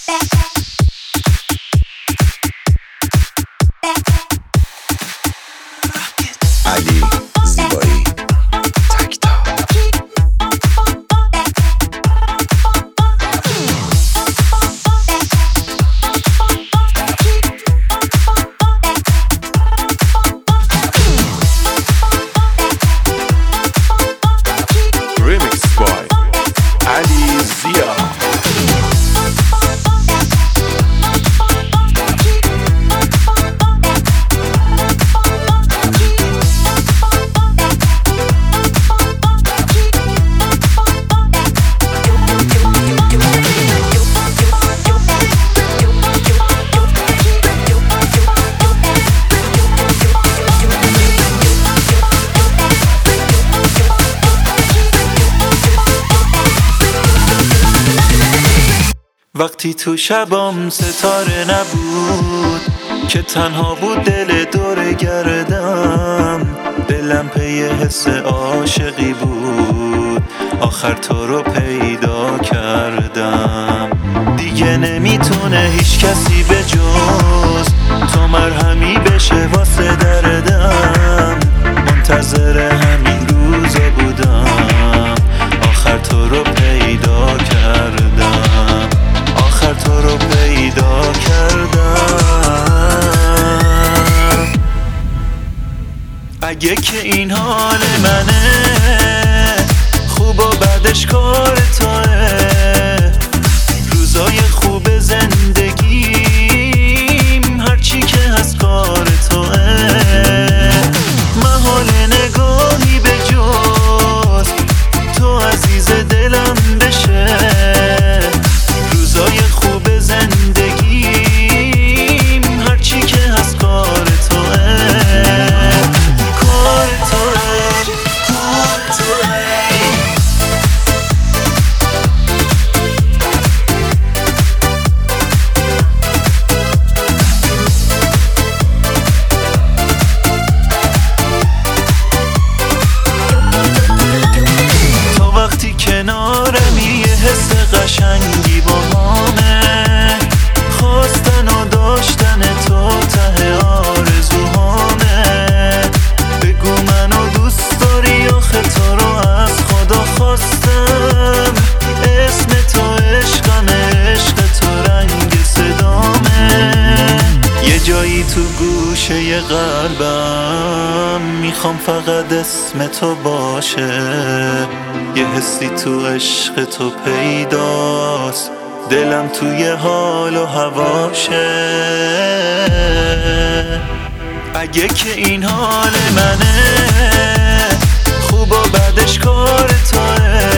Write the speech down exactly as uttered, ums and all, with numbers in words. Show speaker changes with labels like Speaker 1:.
Speaker 1: علی زیبایی تکتا ریمیکس بای علی زیا.
Speaker 2: وقتی تو شبام ستاره نبود که تنها بود دل دور گردم، دلم پی حس عاشقی بود، آخر تو رو پیدا کردم. دیگه نمیتونه هیچ کسی به جز تو مرهمی بشه واسه دردم، منتظر همین روزا بودم، آخر تو رو پیدا کردم، آخر تو رو پیدا کردم. اگه که این حال منه، خوب و بعدش کار توه، روزای خوب زندگیم هرچی که هست کار توه، محال نگاهی به جز تو عزیز دلم بشه، روزای خوب زندگیم هرچی که هست کار توه، کار توه، کار توه. تو وقتی کنارمی یه حس قشنگی با همه، خواستن و داشتن تو ته آرزوهامه، بگو منو دوست داری آخه تو رو از خدا خواستم، اسم تو عشقم، عشق تو رنگ صدامه، یه جایی تو گوشه قلبم میخوام فقط اسم تو باشه، یه حسی تو عشق تو پیداست، دلم توی حال و هواشه. اگه که این حال منه، خوب و بعدش کار توه،